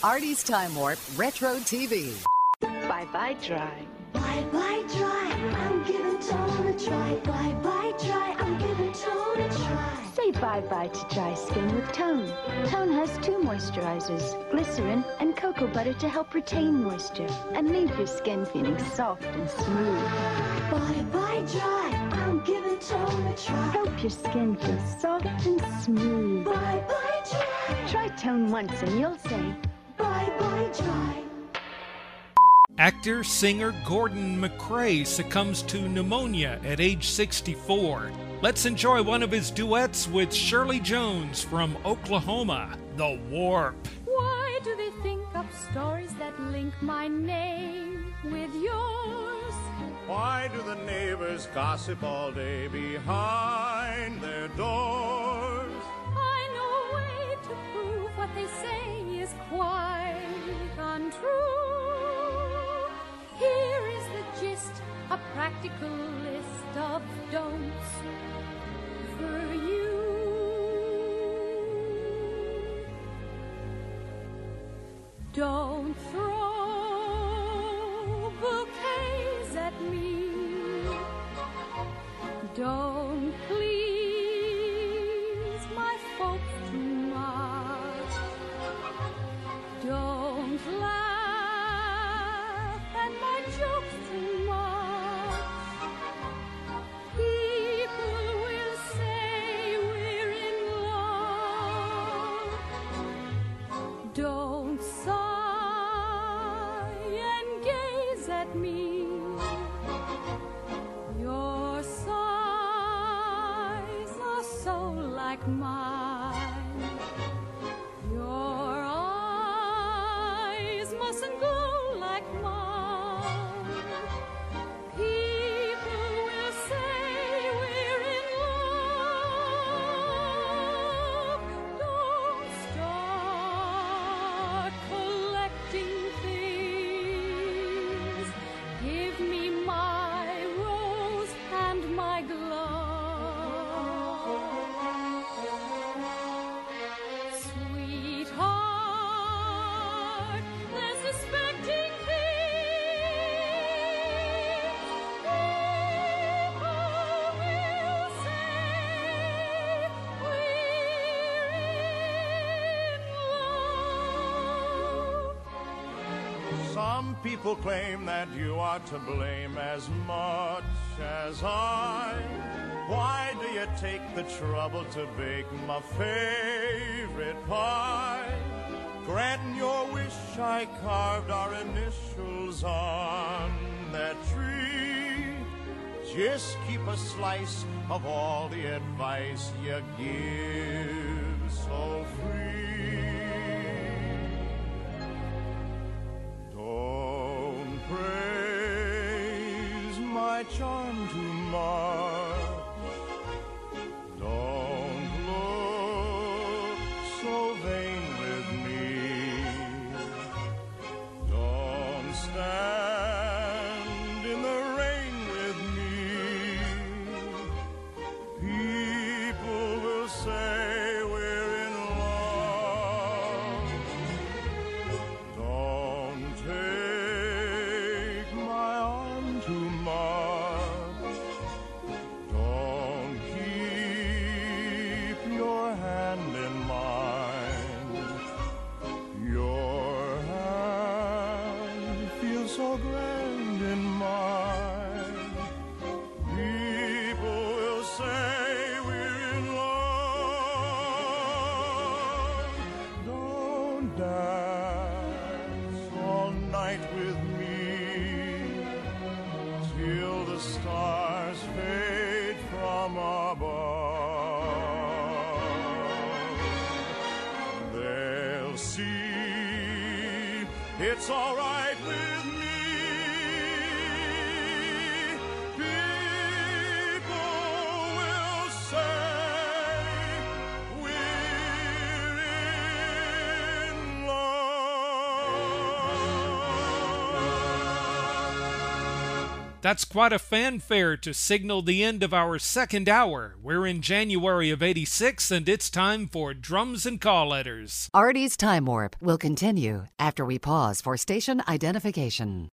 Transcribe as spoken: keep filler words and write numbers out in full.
Artie's Time Warp Retro T V. Bye-bye dry. Bye-bye dry, I'm giving tone a try. Bye-bye dry, I'm giving tone a try. Say bye-bye to dry skin with Tone. Tone has two moisturizers, glycerin and cocoa butter to help retain moisture and leave your skin feeling soft and smooth. Bye-bye dry, I'm giving tone a try. Help your skin feel soft and smooth. Bye-bye dry, Try Tone once and you'll say, bye-bye dry. Actor, singer Gordon McRae succumbs to pneumonia at age sixty-four. Let's enjoy one of his duets with Shirley Jones from Oklahoma, The Warp. Why do they think up stories that link my name with yours? Why do the neighbors gossip all day behind their doors? I know a way to prove what they say is quite untrue. Here is the gist, a practical list of don'ts for you. Don't throw bouquets at me. Don't please my folks too much. Don't laugh at my jokes too much. People will say we're in love. Don't sigh and gaze at me. Your sighs are so like mine. Your eyes mustn't go like mine. People will say we're in love. Don't start collecting things. Give me my rose and my glove. Sweetheart, they're suspecting things. People will say we're in love. Some people claim that you are to blame as much as I. Why do you take the trouble to bake my favorite pie? Granting your wish, I carved our initials on that tree. Just keep a slice of all the advice you give so free. Don't praise my charm too much. Don't look so vain with me. Don't stand in the rain with me. People will say we're in love. Don't take my arm too much. Don't keep your hand in mine. Your hand feels so grand in mine. People will say we're in love. Don't dance all night with me till the stars fade from above. They'll see it's all right with me. People will say we're in love. That's quite a fanfare to signal the end of our second hour. We're in January of eighty-six, and it's time for Drums and Call Letters. Artie's Time Warp will continue after we pause for station identification.